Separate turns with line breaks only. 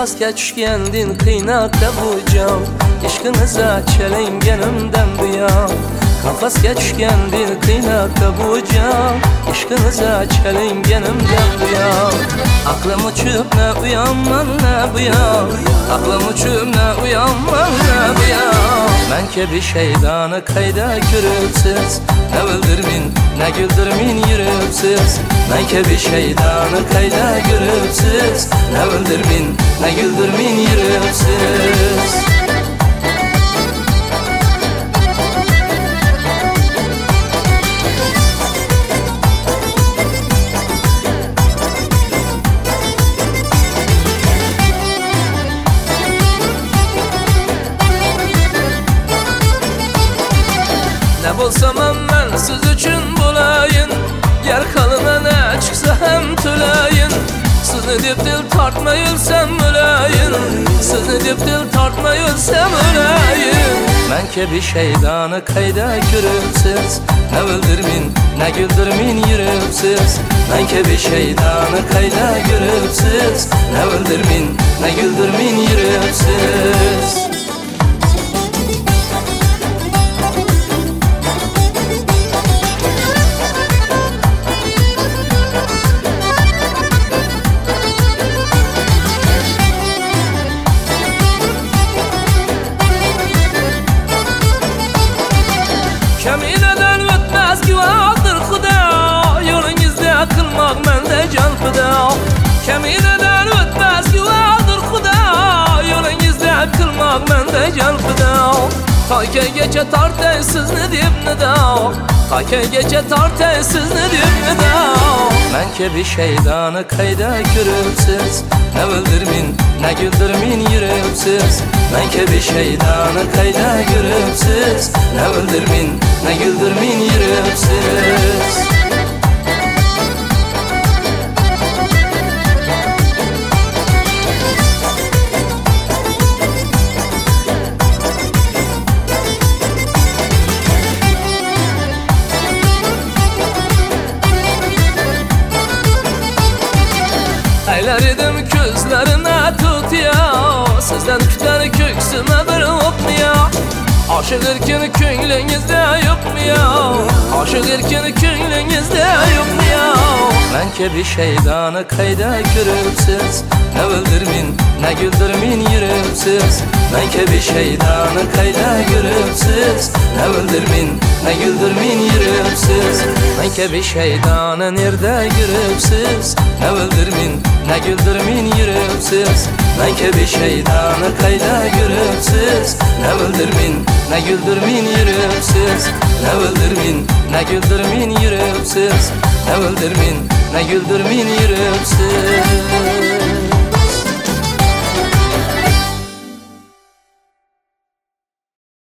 Kafasga tushgandin qiynaqda bu jon, ishqingiza chalinganimdan buyon. Kafasga tushgandin qiynaqda bu jon, ishqingiza chalinganimdan buyon. Aqlim uchib na uyanman na buyon, aqlim uchib na uyanman na buyon. Men kabi shaydoni qayda ko'ribsiz, ne bildirmin ne güldürmin yürüpsiz. Men kabi shaydoni qayda ko'ribsiz, ne bildirmin ne güldürmin yürüpsiz. Ne bolsam ben siz üçün bulayın, yer kalına ne çıksa hem tülayın. Sizni dep dil tartmayılsam ölayın, sizni dep dil tartmayılsam ölayın. Men kabi shaydoni qayda ko'ribsiz, ne bildirmin ne güldürmin yürüpsiz. Men kabi shaydoni qayda ko'ribsiz, ne bildirmin ne güldürmin yürüpsiz. Kemineden ötmez güvadır Xuda, yolunuzda kılmak mende can fıda. Kemineden ötmez güvadır Xuda, yolunuzda kılmak mende can fıda. Kayke gece tartay sizni deb nida, kayke gece tartay sizni deb nida. Men kabi shaydoni qayda ko'ribsiz, ne bildirmin ne güldürmin yürüpsiz. Men kabi shaydoni qayda ko'ribsiz, ne bildirmin ne güldürmin yürüpsiz. Aylar edim közlerine tutuyor, sizden küten köksüme bir okmuyor. Aşık erken könglinizde yok mu ya? Aşık erken könglinizde yok mu ya? Men kabi shaydoni qayda ko'ribsiz, ne bildirmin ne güldürmin yürüpsiz. Men kabi shaydoni qayda ko'ribsiz, ne bildirmin ne güldürmin yürüpsiz. Men kabi shaydoni nerda ko'ribsiz, ne bildirmin ne güldürmin yürüpsiz. Men kabi shaydoni qayda ko'ribsiz, ne bildirmin ne güldürmin yürüpsiz. Ne bildirmin ne güldürmin yürüpsiz. Ne bildirmin ne güldürmin yürüpsiz.